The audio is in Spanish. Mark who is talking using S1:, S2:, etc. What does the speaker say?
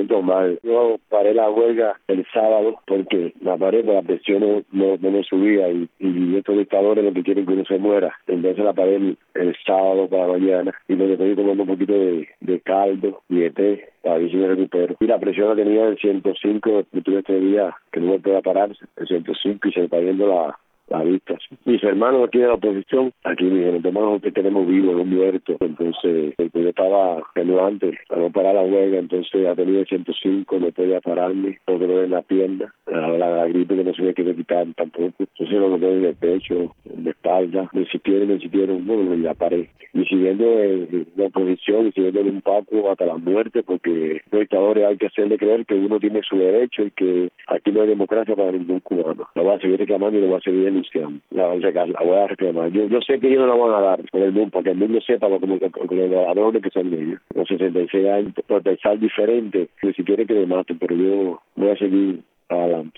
S1: siento mal. Yo paré la huelga el sábado porque la paré, pero la presión no me subía y estos dictadores lo que quieren que uno se muera. Entonces la paré el sábado para mañana y me estoy tomando un poquito de caldo y de té para ver si me recupero. Y la presión la tenía en 105, tuve este día que no me podía pararse, en 105 y se me está yendo la vista. Mis hermanos aquí de la oposición, aquí me dijeron, hermanos, que tenemos vivos, no muertos. Entonces, yo estaba antes para no parar la huelga, entonces ha tenido 105, no podía pararme, no dolor en la pierna, la gripe que no se me quiere quitar tampoco. Entonces lo que tengo en el pecho, en la espalda, me insistieron, bueno, ya paré. Y siguiendo la oposición y siguiendo el impacto hasta la muerte, porque los dictadores hay que hacerle creer que uno tiene su derecho y que aquí no hay democracia para ningún cubano. La voy a seguir reclamando y lo voy a seguir denunciando. La voy a reclamar. Yo sé que ellos no la van a dar por el mundo, para que el mundo sepa como los ladrones que son ellos. Los 66 años, por pensar diferente, que si quiere que me maten, pero yo voy a seguir adelante.